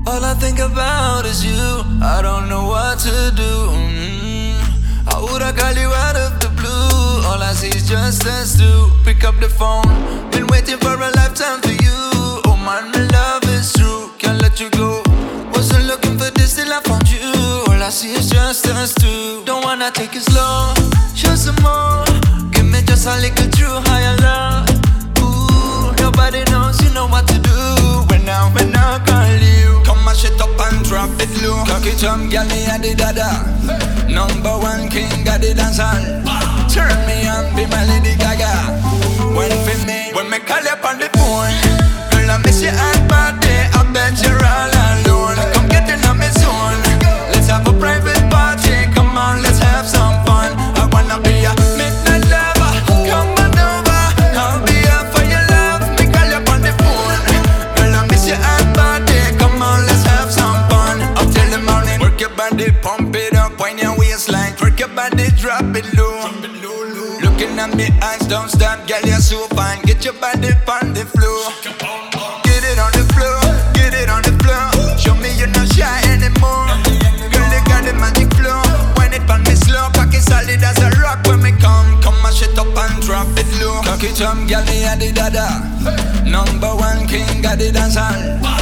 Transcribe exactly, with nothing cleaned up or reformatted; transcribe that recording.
All I think about is you. I don't know what to do. mm. How would I call you out of the blue? All I see is just us two. Pick up the phone. Been waiting for a lifetime for you. Oh man, my love is true. Can't let you go. Wasn't looking for this till I found you. All I see is just us two. Don't wanna take it slow. Show some more. Give me just a little true higher love. Ooh, nobody knows, you know what to do. When I, when I call you, come and shut up and drop it low. Cock it up, girl, me a the dada. Number one king, got the dance hall. Turn me on, be my Lady Gaga. When for me, when me call you up on the phone, girl, I miss you at birthday. I bet you're all alone. Come get in on my zone. Let's have a private party. Come on, let's have some fun. I wanna be a midnight lover. Come on over, I'll be here for your love. Me call you up on the phone. Girl, I miss you at birthday. Come on, let's have some fun. Up till the morning. Work your body, pump it up, wind your waistline. Work your body, drop it low. Looking at me eyes, don't stop, girl, you're so fine. Get your body on the floor. Get it on the floor, get it on the floor. Show me you're not shy anymore. Girl, you got the magic flow. Wind it on me slow, cock it solid as a rock when me come. Come and shut up and drop it low. Cock it up, girl, me a the dada. Number one king, got the dance hall.